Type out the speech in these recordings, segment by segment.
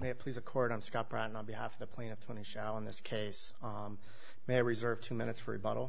May it please the Court, I'm Scott Bratton on behalf of the plaintiff, Tony Hsiao, in this case. May I reserve 2 minutes for rebuttal?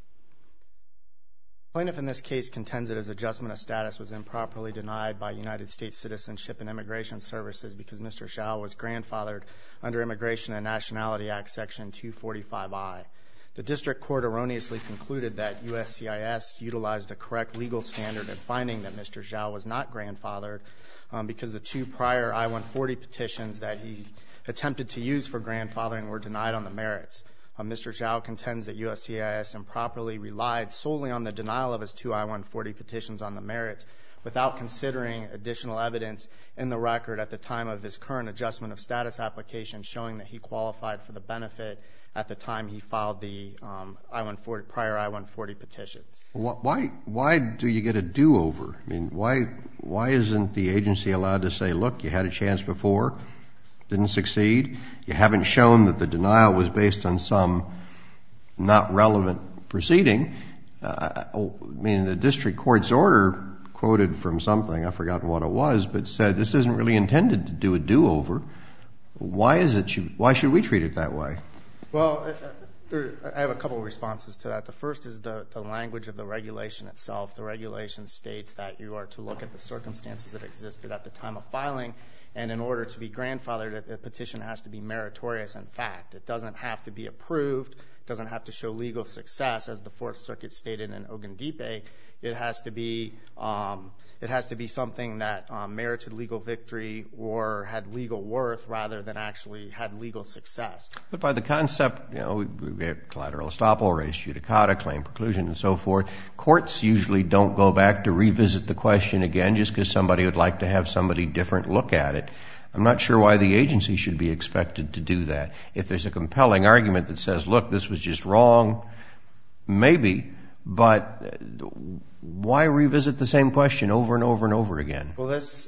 The plaintiff in this case contends that his adjustment of status was improperly denied by United States Citizenship and Immigration Services because Mr. Hsiao was grandfathered under Immigration and Nationality Act Section 245I. The District Court erroneously concluded that USCIS utilized a correct legal standard in finding that Mr. Hsiao was not grandfathered because the 2 prior I-140 petitions that he attempted to use for grandfathering were denied on the merits. Mr. Hsiao contends that USCIS improperly relied solely on the denial of his 2 I-140 petitions on the merits without considering additional evidence in the record at the time of his current adjustment of status application showing that he qualified for the benefit at the time he filed the prior I-140 petitions. Why do you get a do-over? I mean, why isn't the agency allowed to say, look, you had a chance before, didn't succeed, you haven't shown that the denial was based on some not relevant proceeding? I mean, the district court's order quoted from something, I've forgotten what it was, but said this isn't really intended to do a do-over. Why should we treat it that way? Well, I have a couple of responses to that. The first is the language of the regulation itself. The regulation states that you are to look at the circumstances that existed at the time of filing, and in order to be grandfathered, the petition has to be meritorious in fact. It doesn't have to be approved. It doesn't have to show legal success, as the Fourth Circuit stated in Ogundipe. It has to be something that merited legal victory or had legal worth rather than actually had legal success. But by the concept, we have collateral estoppel, res judicata, claim preclusion, and so forth. Courts usually don't go back to revisit the question again just because somebody would like to have somebody different look at it. I'm not sure why the agency should be expected to do that. If there's a compelling argument that says, look, this was just wrong, maybe, but why revisit the same question over and over and over again? Well, this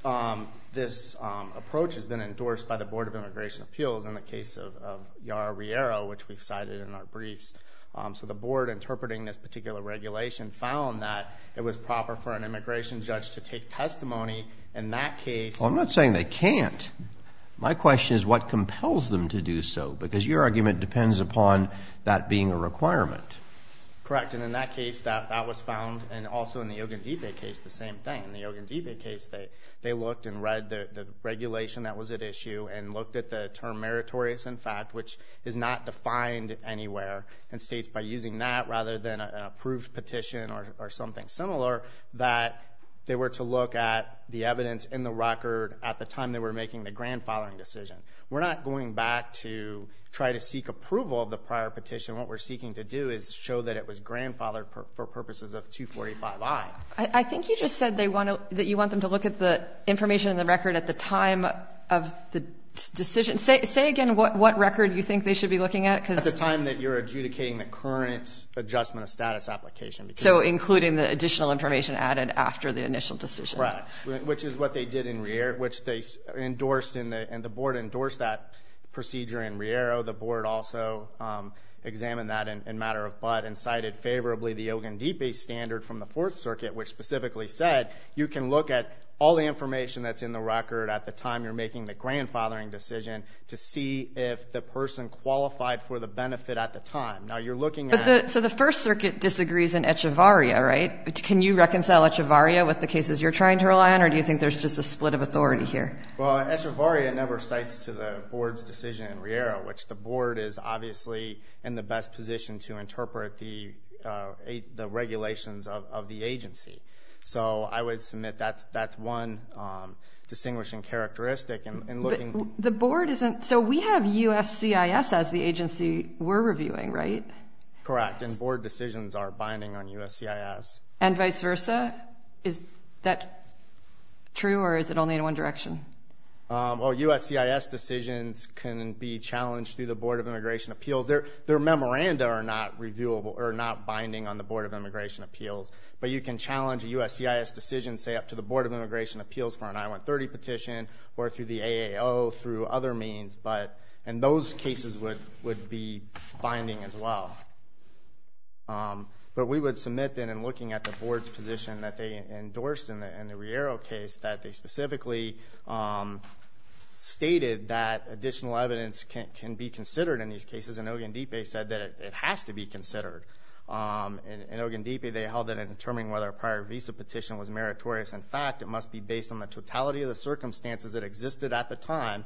approach has been endorsed by the Board of Immigration Appeals in the case of Yara Riero, which we've cited in our briefs. So the board interpreting this particular regulation found that it was proper for an immigration judge to take testimony in that case. Well, I'm not saying they can't. My question is what compels them to do so, because your argument depends upon that being a requirement. Correct. And in that case, that was found, and also in the Ogundipe case, the same thing. In the Ogundipe case, they looked and read the regulation that was at issue and looked at the term meritorious in fact, which is not defined anywhere, and states by using that rather than an approved petition or something similar, that they were to look at the evidence in the record at the time they were making the grandfathering decision. We're not going back to try to seek approval of the prior petition. What we're seeking to do is show that it was grandfathered for purposes of 245I. I think you just said that you want them to look at the information in the record at the time of the decision. Say again what record you think they should be looking at. At the time that you're adjudicating the current adjustment of status application. So including the additional information added after the initial decision. Correct. Which is what they did in Riero, which they endorsed and the board endorsed that procedure in Riero. The board also examined that in matter of butt and cited favorably the Ogundipe standard from the Fourth Circuit, which specifically said you can look at all the information that's in the record at the time you're making the grandfathering decision to see if the person qualified for the benefit at the time. Now you're looking at... So the First Circuit disagrees in Echevarria, right? Can you reconcile Echevarria with the cases you're trying to rely on, or do you think there's just a split of authority here? Well, Echevarria never cites to the board's decision in Riero, which the board is obviously in the best position to interpret the regulations of the agency. So I would submit that's one distinguishing characteristic in looking... But the board isn't... So we have USCIS as the agency we're reviewing, right? Correct. And board decisions are binding on USCIS. And vice versa? Is that true, or is it only in one direction? Well, USCIS decisions can be challenged through the Board of Immigration Appeals. Their memoranda are not reviewable or not binding on the Board of Immigration Appeals, but you can challenge a USCIS decision, say, up to the Board of Immigration Appeals for an I-130 petition or through the AAO, through other means, and those cases would be binding as well. But we would submit then in looking at the board's position that they endorsed in the Riero case that they specifically stated that additional evidence can be considered in these cases, and Ogundipe said that it has to be considered. In Ogundipe, they held that in determining whether a prior visa petition was meritorious, in fact, it must be based on the totality of the circumstances that existed at the time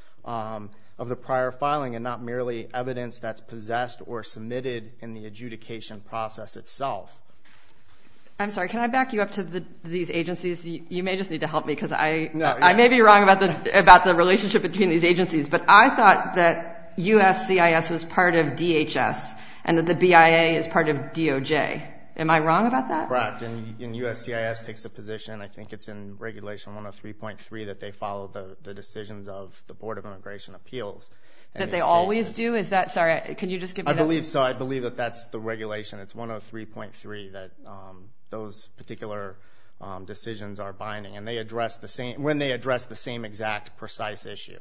of the prior filing, and not merely evidence that's possessed or submitted in the adjudication process itself. I'm sorry, can I back you up to these agencies? You may just need to help me, because I may be wrong about the relationship between these agencies, but I thought that USCIS was part of DHS and that the BIA is part of DOJ. Am I wrong about that? Correct. And USCIS takes a position, I think it's in Regulation 103.3, that they follow the decisions of the Board of Immigration Appeals. That they always do? Is that, sorry, can you just give me that? I believe so. I believe that that's the regulation. It's 103.3 that those particular decisions are binding, and they address the same exact precise issue.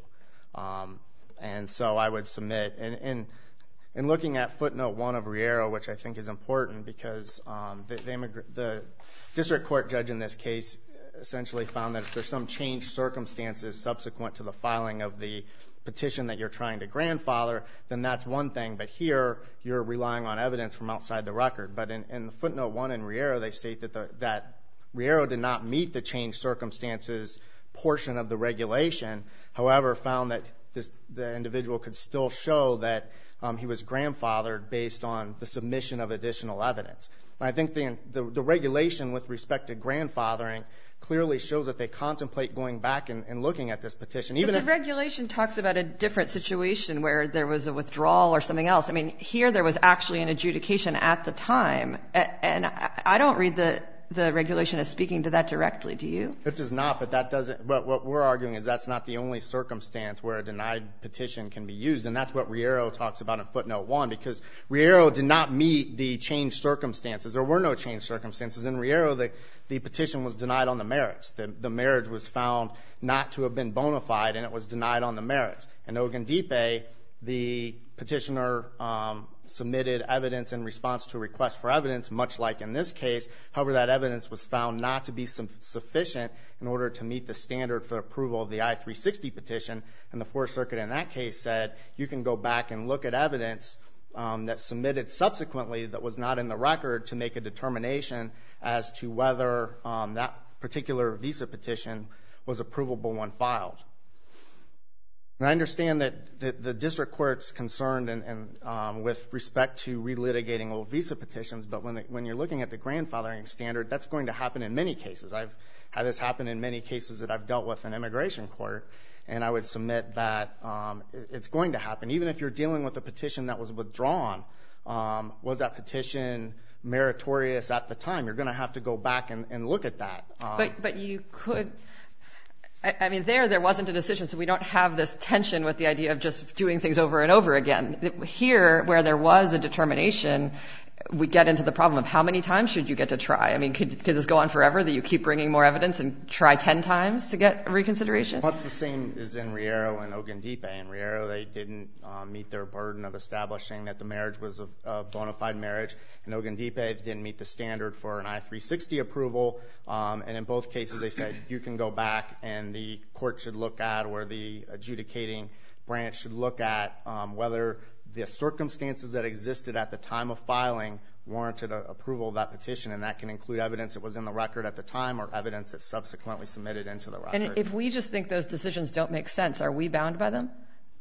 And so I would submit, in looking at footnote 1 of Riero, which I think is important because the district court judge in this case essentially found that if there's some changed circumstances subsequent to the filing of the petition that you're trying to grandfather, then that's one thing. But here, you're relying on evidence from outside the record. But in footnote 1 in Riero, they state that Riero did not meet the changed circumstances portion of the regulation, however, found that the individual could still show that he was grandfathered based on the submission of additional evidence. And I think the regulation with respect to grandfathering clearly shows that they contemplate going back and looking at this petition. But the regulation talks about a different situation where there was a withdrawal or something else. I mean, here there was actually an adjudication at the time. And I don't read the regulation as speaking to that directly. Do you? It does not, but that doesn't. But what we're arguing is that's not the only circumstance where a denied petition can be used, and that's what Riero talks about in footnote 1, because Riero did not meet the changed circumstances. There were no changed circumstances. In Riero, the petition was denied on the merits. The marriage was found not to have been bona fide, and it was denied on the merits. In Ogundipe, the petitioner submitted evidence in response to a request for evidence, much like in this case. However, that evidence was found not to be sufficient in order to meet the standard for approval of the I-360 petition. And the Fourth Circuit in that case said you can go back and look at evidence that's submitted subsequently that was not in the record to make a determination as to whether that particular visa petition was approvable when filed. And I understand that the district court's concerned with respect to relitigating old visa petitions, but when you're looking at the grandfathering standard, that's going to happen in many cases. I've had this happen in many cases that I've dealt with in immigration court, and I would submit that it's going to happen. Even if you're dealing with a petition that was withdrawn, was that petition meritorious at the time? You're going to have to go back and look at that. But you could... I mean, there wasn't a decision, so we don't have this tension with the idea of just doing things over and over again. Here, where there was a determination, we get into the problem of how many times should you get to try? I mean, could this go on forever, that you keep bringing more evidence and try 10 times to get reconsideration? Well, it's the same as in Riero and Ogundipe. In Riero, they didn't meet their burden of establishing that the marriage was a bona fide marriage. In Ogundipe, they didn't meet the standard for an I-360 approval. And in both cases, they said you can go back and the court should look at, or the adjudicating branch should look at, whether the circumstances that existed at the time of filing warranted approval of that petition, and that can include evidence that was in the record at the time or evidence that's subsequently submitted into the record. And if we just think those decisions don't make sense, are we bound by them?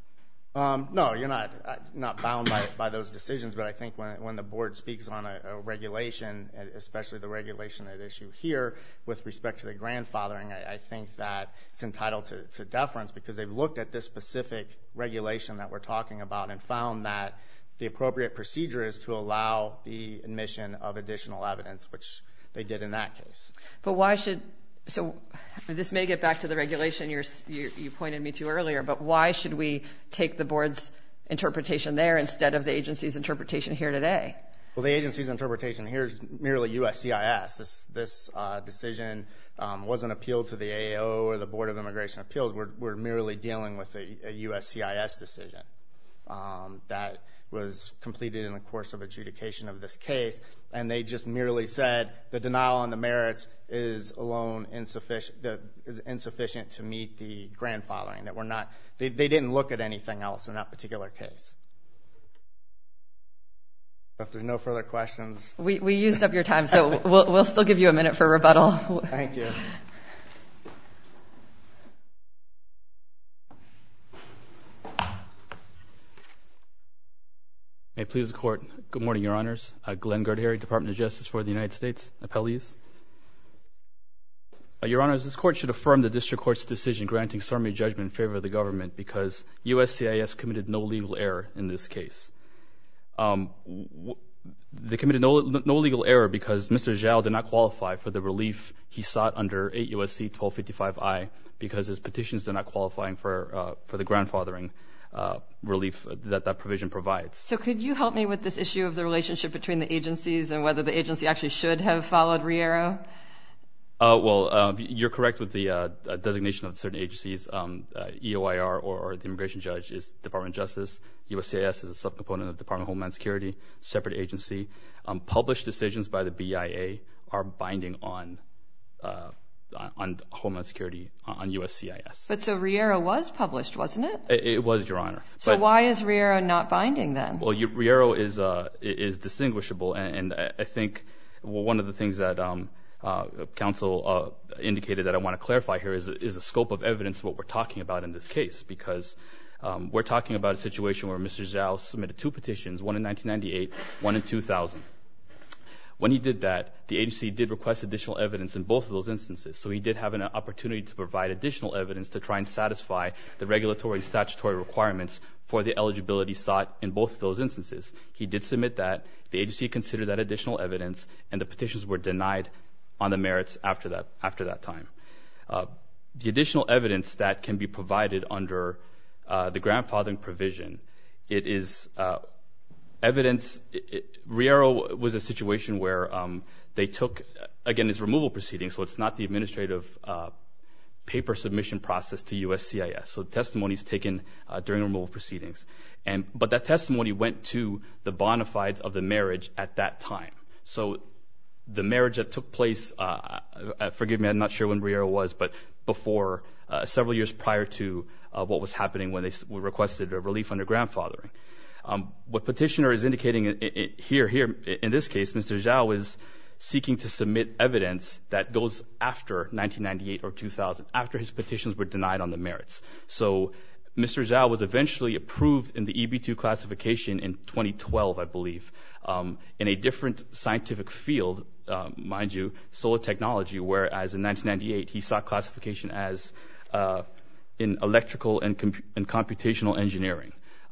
No, you're not bound by those decisions, but I think when the board speaks on a regulation, especially the regulation at issue here with respect to the grandfathering, I think that it's entitled to deference because they've looked at this specific regulation that we're talking about and found that the appropriate procedure is to allow the admission of additional evidence, which they did in that case. But why should... So this may get back to the regulation you pointed me to earlier, but why should we take the board's interpretation there instead of the agency's interpretation here today? Well, the agency's interpretation here is merely USCIS. This decision wasn't appealed to the AAO or the Board of Immigration Appeals. We're merely dealing with a USCIS decision. that was completed in the course of adjudication of this case, and they just merely said the denial on the merits is alone insufficient to meet the grandfathering. That they didn't look at anything else in that particular case. If there's no further questions. We used up your time, so we'll still give you a minute for rebuttal. Thank you. May it please the Court. Good morning, Your Honors. Glenn Garderi, Department of Justice for the United States. Appellees. Your Honors, this Court should affirm the District Court's decision granting summary judgment in favor of the government because USCIS committed no legal error in this case. They committed no legal error because Mr. Zhao did not qualify for the relief he sought under 8 U.S.C. 1255I because his petitions did not qualify for the grandfathering relief that provision provides. So could you help me with this issue of the relationship between the agencies and whether the agency actually should have followed Riero? Well, you're correct with the designation of certain agencies. EOIR or the immigration judge is Department of Justice. USCIS is a subcomponent of Department of Homeland Security, separate agency. Published decisions by the BIA are binding on Homeland Security, on USCIS. But so Riero was published, wasn't it? It was, Your Honor. So why is Riero not binding then? Well, Riero is distinguishable, and I think one of the things that counsel indicated that I want to clarify here is the scope of evidence of what we're talking about in this case, because we're talking about a situation where Mr. Zhao submitted 2 petitions, one in 1998, one in 2000. When he did that, the agency did request additional evidence in both of those instances, so he did have an opportunity to provide additional evidence to try and satisfy the regulatory and statutory requirements for the eligibility sought in both of those instances. He did submit that. The agency considered that additional evidence, and the petitions were denied on the merits after that time. The additional evidence that can be provided under the grandfathering provision, it is evidence. Riero was a situation where they took, again, his removal proceedings, so it's not the administrative paper submission process to USCIS. So the testimony is taken during removal proceedings. But that testimony went to the bona fides of the marriage at that time. So the marriage that took place, forgive me, I'm not sure when Riero was, but before, several years prior to what was happening when they requested a relief under grandfathering. What petitioner is indicating here in this case, Mr. Zhao is seeking to submit evidence that goes after 1998 or 2000, after his petitions were denied on the merits. So Mr. Zhao was eventually approved in the EB2 classification in 2012, I believe, in a different scientific field, mind you, solar technology, whereas in 1998 he sought classification as in electrical and computational engineering.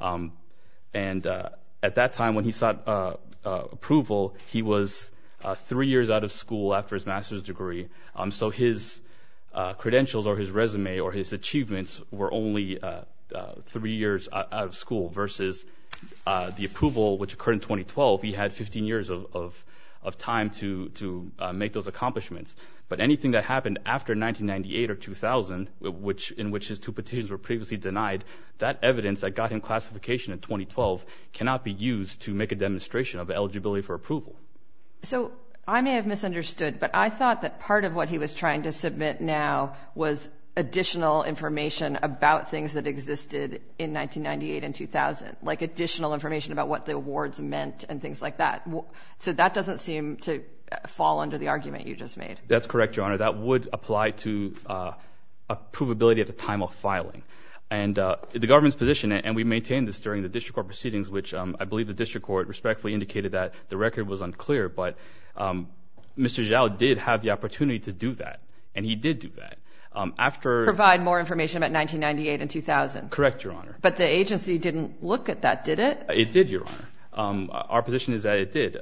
And at that time when he sought approval, he was 3 years out of school after his master's degree. So his credentials or his resume or his achievements were only 3 years out of school versus the approval, which occurred in 2012. He had 15 years of time to make those accomplishments. But anything that happened after 1998 or 2000, in which his 2 petitions were previously denied, that evidence that got him classification in 2012 cannot be used to make a demonstration of eligibility for approval. So I may have misunderstood, but I thought that part of what he was trying to submit now was additional information about things that existed in 1998 and 2000, like additional information about what the awards meant and things like that. So that doesn't seem to fall under the argument you just made. That's correct, Your Honor. That would apply to approvability at the time of filing. And the government's position, and we maintained this during the district court proceedings, which I believe the district court respectfully indicated that the record was unclear, but Mr. Zhao did have the opportunity to do that, and he did do that. Provide more information about 1998 and 2000. Correct, Your Honor. But the agency didn't look at that, did it? It did, Your Honor. Our position is that it did.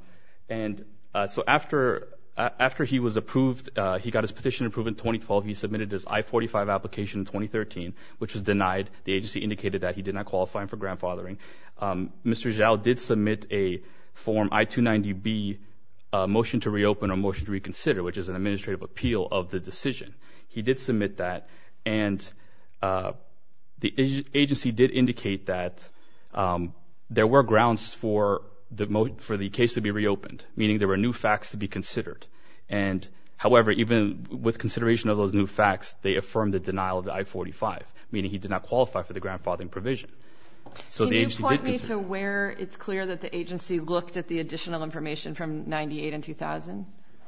So after he was approved, he got his petition approved in 2012. He submitted his I-45 application in 2013, which was denied. The agency indicated that he did not qualify for grandfathering. Mr. Zhao did submit a form I-290B, motion to reopen or motion to reconsider, which is an administrative appeal of the decision. He did submit that, and the agency did indicate that there were grounds for the case to be reopened, meaning there were new facts to be considered. And however, even with consideration of those new facts, they affirmed the denial of the I-45, meaning he did not qualify for the grandfathering provision. So Can you point me to where it's clear that the agency looked at the additional information from 98 and 2000?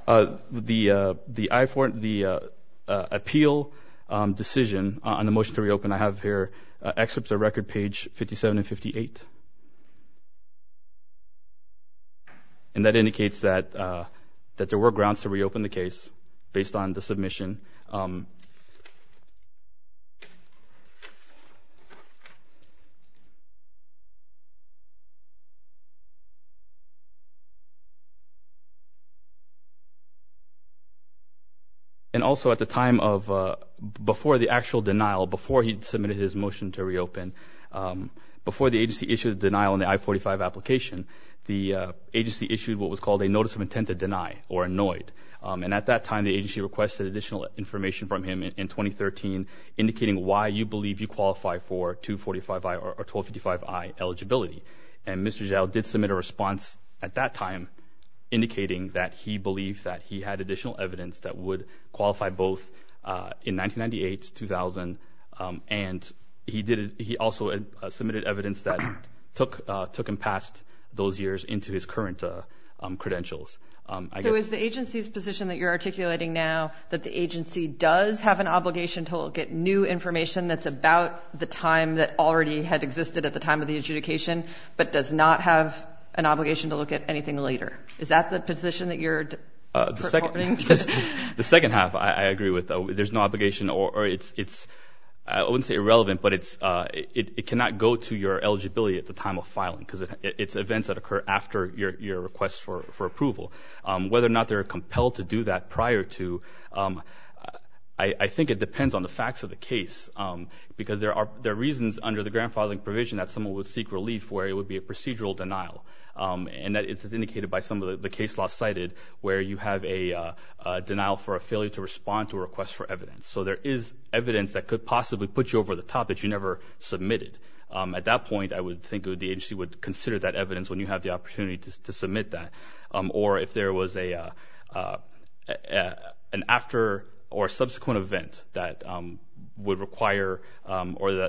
The appeal decision on the motion to reopen, I have here excerpts of record page 57 and 58. And that indicates that there were grounds to reopen the case based on the submission. And also at the time of, before the actual denial, before he submitted his motion to reopen, before the agency issued the denial in the I-45 application, the agency issued what was called a notice of intent to deny, or a NOID. And at that time, the agency requested additional information from him in 2013, indicating why you believe you qualify for 245I or 1255I eligibility. And Mr. Zhao did submit a response at that time, indicating that he believed that he had additional evidence that would qualify both in 1998, 2000, and he also submitted evidence that took him past those years into his current credentials. So is the agency's position that you're articulating now that the agency does have an obligation to look at new information that's about the time that already had existed at the time of the adjudication, but does not have an obligation to look at anything later? Is that the position that you're purporting? The second half, I agree with. There's no obligation, or it's I wouldn't say irrelevant, but it cannot go to your eligibility at the time of filing, because it's events that occur after your request for approval. Whether or not they're compelled to do that prior to, I think it depends on the facts of the case, because there are reasons under the grandfathering provision that someone would seek relief where it would be a procedural denial. And that is indicated by some of the case law cited, where you have a denial for a failure to respond to a request for evidence. So there is evidence that could possibly put you over the top that you never submitted. At that point, I would think the agency would consider that evidence when you have the opportunity to submit that. Or if there was an after or subsequent event that would require or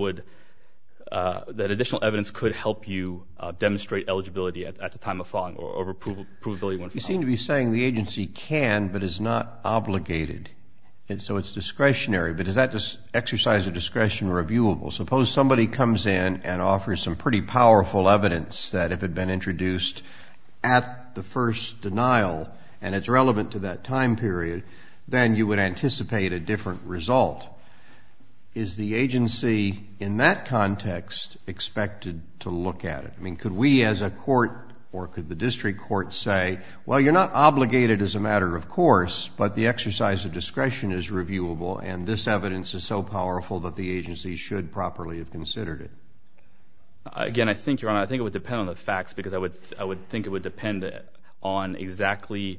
that additional evidence could help you demonstrate eligibility at the time of filing, or provability when filing. You seem to be saying the agency can but is not obligated. And so it's discretionary, but is that exercise of discretion reviewable? Suppose somebody comes in and offers some pretty powerful evidence that if it had been introduced at the first denial and it's relevant to that time period, then you would anticipate a different result. Is the agency in that context expected to look at it? I mean, could we as a court, or could the district court say, well, you're not obligated as a matter of course, but the exercise of discretion is reviewable, and this evidence is so powerful that the agency should properly have considered it? Again, I think, Your Honor, it would depend on the facts, because I would think it would depend on exactly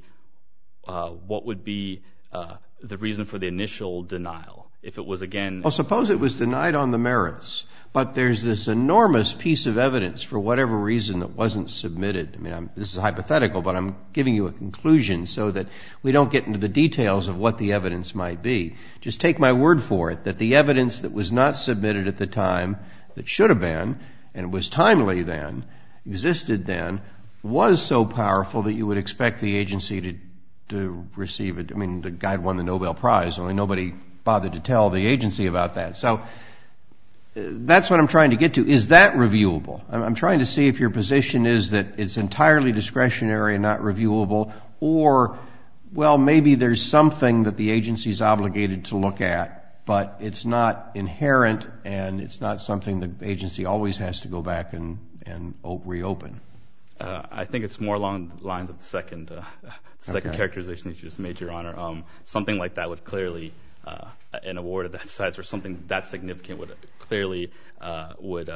what would be the reason for the initial denial. If it was, again... Well, suppose it was denied on the merits, but there's this enormous piece of evidence for whatever reason that wasn't submitted. I mean, this is hypothetical, but I'm giving you a conclusion so that we don't get into the details of what the evidence might be. Just take my word for it that the evidence that was not submitted at the time that should have been, and was timely then, existed then, was so powerful that you would expect the agency to receive it. I mean, the guy won the Nobel Prize, only nobody bothered to tell the agency about that. So that's what I'm trying to get to. Is that reviewable? I'm trying to see if your position is that it's entirely discretionary and not reviewable, or, well, maybe there's something that the agency's obligated to look at, but it's not inherent and it's not something the agency always has to go back and reopen. I think it's more along the lines of the second characterization that you just made, Your Honor. Something like that would clearly, an award of that size or something that significant would clearly would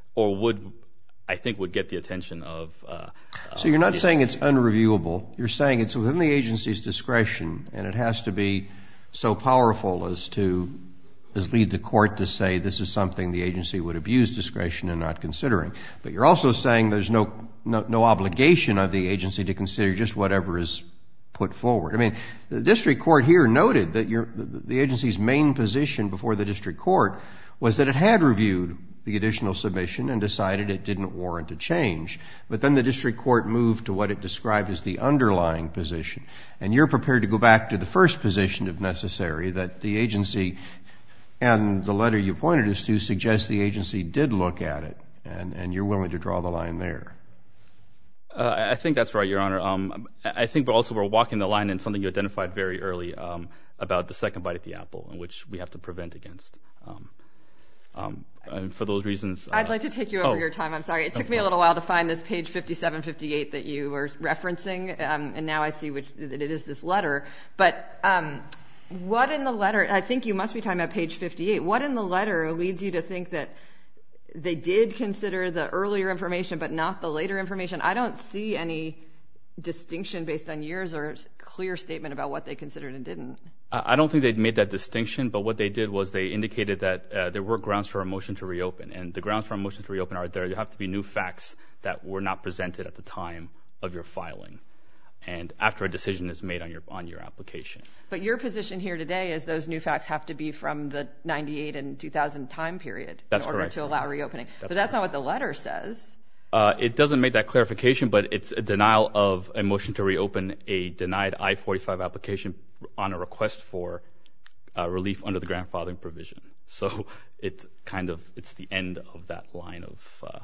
get the attention of... So you're not saying it's unreviewable. You're saying it's within the agency's discretion and it has to be so powerful as to lead the court to say this is something the agency would abuse discretion in not considering. But you're also saying there's no obligation of the agency to consider just whatever is put forward. I mean, the district court here noted that the agency's main position before the district court was that it had reviewed the additional submission and decided it didn't warrant a change. But then the district court moved to what it described as the underlying position. And you're prepared to go back to the first position if necessary, that the agency, and the letter you pointed us to suggests the agency did look at it, and you're willing to draw the line there. I think that's right, Your Honor. I think we're walking the line in something you identified very early about the second bite at the apple, in which we have to prevent against. And for those reasons... I'd like to take you over your time. I'm sorry. It took me a little while to find this page 5758 that you were referencing, and now I see that it is this letter. But what in the letter... I think you must be talking about page 58. What in the letter leads you to think that they did consider the earlier information but not the later information? I don't see any distinction based on years or clear statement about what they considered and didn't. I don't think they made that distinction, but what they did was they indicated that there were grounds for a motion to reopen. And the grounds for a motion to reopen are there have to be new facts that were not presented at the time of your filing and after a decision is made on your application. But your position here today is those new facts have to be from the 98 and 2000 time period in order to allow reopening. But that's not what the letter says. It doesn't make that clarification, but it's a denial of a motion to reopen a denied I-45 application on a request for relief under the grandfathering provision. So it's the end of that line of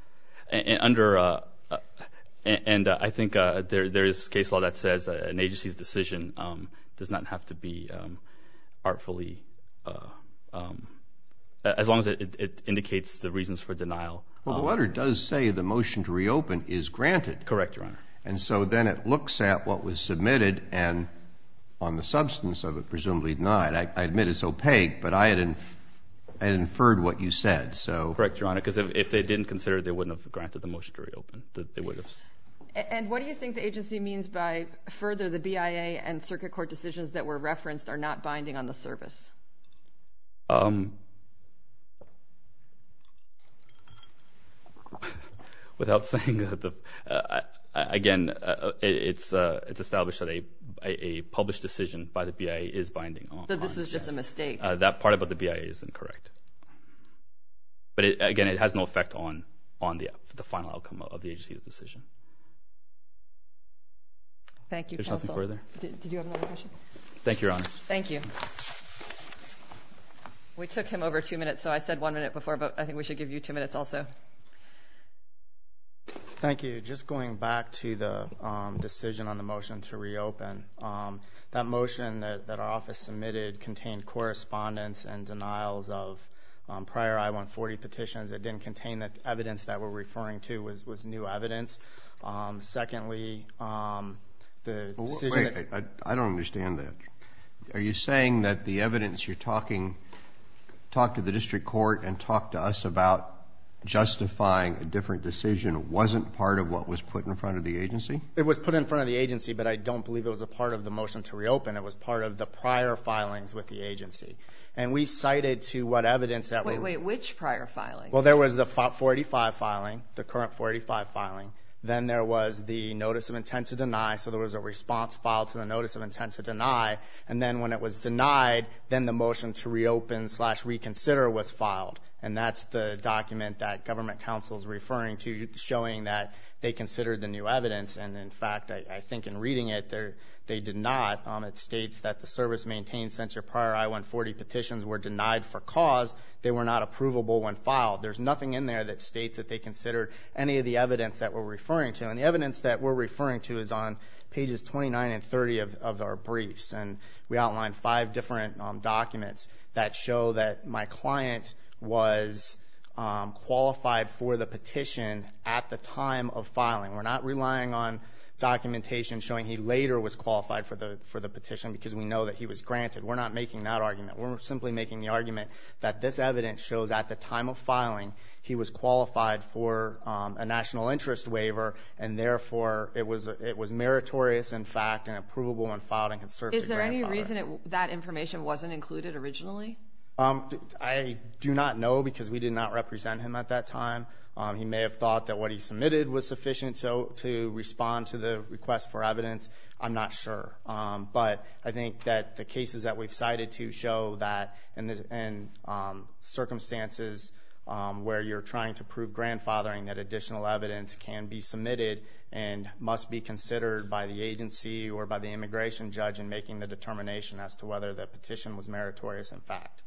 and I think there is case law that says an agency's decision does not have to be artfully as long as it indicates the reasons for denial. Well, the letter does say the motion to reopen is granted. Correct, Your Honor. And so then it looks at what was submitted and on the substance of it presumably denied. I admit it's opaque, but I had inferred what you said. So correct, Your Honor, because if they didn't consider it, they wouldn't have granted the motion to reopen. They would have. And what do you think the agency means by further the BIA and circuit court decisions that were referenced are not binding on the service? Without saying that, it's established that a published decision by the BIA is binding on. So this was just a mistake. That part about the BIA is incorrect. But it has no effect on the final outcome of the agency's decision. Thank you, There's counsel. nothing further. Did you have another question? Thank you, Your Honor. Thank you. We took him over 2 minutes, so I said 1 minute before, but I think we should give you 2 minutes also. Thank you. Just going back to the decision on the motion to reopen, that motion that our office submitted contained correspondence and denials of prior I-140 petitions. It didn't contain the evidence that we're referring to was new evidence. Secondly, the decision... Wait, I don't understand that. Are you saying that the evidence you're talk to the district court and talk to us about justifying a different decision wasn't part of what was put in front of the agency? It was put in front of the agency, but I don't believe it was a part of the motion to reopen. It was part of the prior filings with the agency. And we cited to what evidence that... Wait, which prior filings? Well, there was the 485 filing, the current 485 filing. Then there was the notice of intent to deny, so there was a response filed to the notice of intent to deny. And then when it was denied, then the motion to reopen/reconsider was filed. And that's the document that government counsel is referring to, showing that they considered the new evidence. And in fact, I think in reading it, they did not. It states that the service maintained since your prior I-140 petitions were denied for cause, they were not approvable when filed. There's nothing in there that states that they considered any of the evidence that we're referring to. And the evidence that we're referring to is on pages 29 and 30 of our briefs. And we outlined 5 different documents that show that my client was qualified for the petition at the time of filing. We're not relying on documentation showing he later was qualified for the petition because we know that he was granted. We're not making that argument. We're simply making the argument that this evidence shows at the time of filing he was qualified for a national interest waiver, and therefore it was meritorious in fact and approvable when filed and can serve to grandfather. Is there any reason that information wasn't included originally? I do not know because we did not represent him at that time. He may have thought that what he submitted was sufficient to respond to the request for evidence. I'm not sure. But I think that the cases that we've cited to show that in circumstances where you're trying to prove grandfathering, that additional evidence can be submitted and must be considered by the agency or by the immigration judge in making the determination as to whether the petition was meritorious in fact.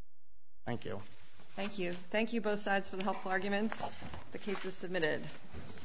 Thank you. Thank you. Thank you both sides for the helpful arguments. The case is submitted.